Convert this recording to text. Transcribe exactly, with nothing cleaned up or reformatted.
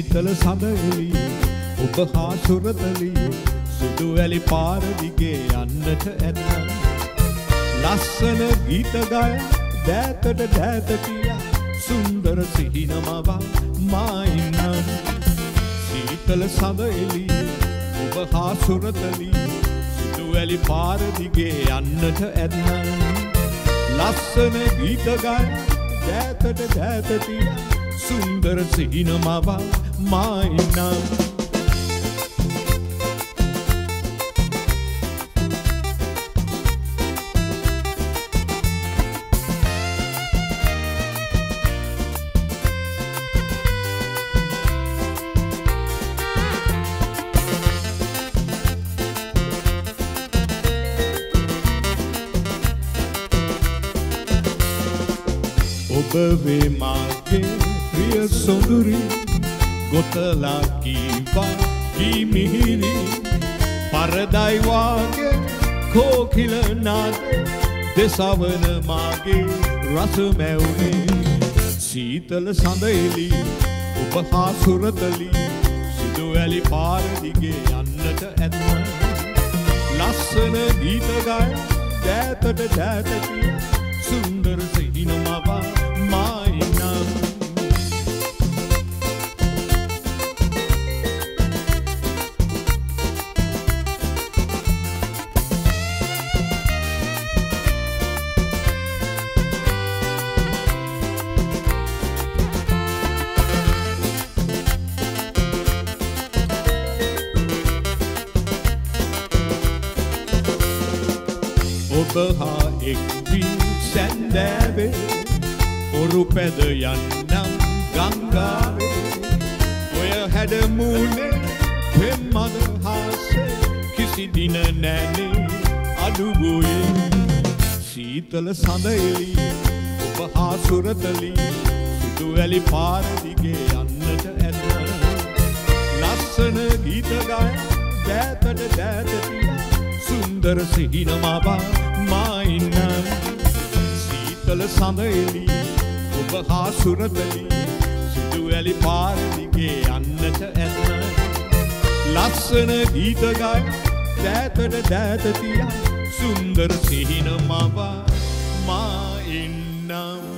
සීතල සඳෙලි ඔබ හා සුරතලි සුදු වැලි පාර දිගේ යන්නට ඇත ලස්සන ගීත ගය දෑතට දෑත කියා සුන්දර සිහිනමව මා ඉන්නම් සීතල සඳෙලි ඔබ හා සුරතලි සුදු වැලි පාර දිගේ යන්නට ඇත ලස්සන ගීත ගය දෑතට දෑත කියා සුන්දර සිහිනමව මා ඉන්නම් ඔබ වේ මාගේ ප්‍රිය සොඳුරි ගොතලා කීවා කී මිහිරි පරදයි වාගේ කෝකිල නාද දෙසවන මාගේ රස මැවුනේ සීතල සඳෙලි ඔබ හා සුරතලි සුදු වැලි පාර දිගේ යන්නට ඇත ලස්සන ගීත ගය දෑතට දෑත කියා සුන්දර සිහිනමව මා ඉන්නම් ඔබ හා එක් වී සැන්දෑවේ ඔරු පැද යන්නම් ගංගාවේ ඔය හැඩමූනේ පෙම් මදහාසේ කිසි දින නැනේ අඩුගුයේ සීතල සඳෙලි ඔබ හා සුරතලි සුදු වැලි පාර දිගේ යන්නට ඇත ලස්සන ගීත ගය දෑතට දෑත කියා සුන්දර සිහිනමව මා ඉන්නම් සීතල සඳෙලි ඔබ හා සුරතලි සුදු වැලි පාර දිගේ යන්නට ඇත ලස්සන ගීත ගය දෑතට දෑත තියා සුන්දර සිහිනමව මා ඉන්නම්